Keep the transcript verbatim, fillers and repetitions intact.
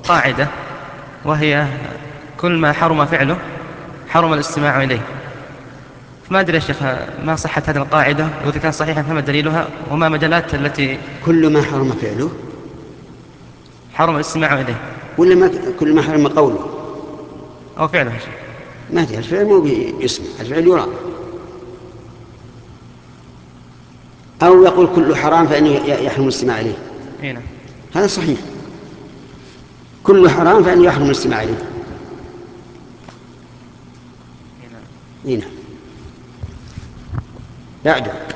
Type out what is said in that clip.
قاعدة، وهي كل ما حرم فعله حرم الاستماع إليه. فما أدري يا شيخ ما صحة هذه القاعدة، وإذا كان صحيحا فما دليلها، وما مجالات التي كل ما حرم فعله حرم الاستماع إليه، ولا ما كل ما حرم قوله أو فعله يا شيخ؟ ما أدري، الفعل مو بيسمع، الفعل يرى. أو يقول كل حرام فإنه يحرم الاستماع إليه. هنا هذا صحيح، كل حرام فإنه يحرم الاستماع إليه. هنا هنا يعدل.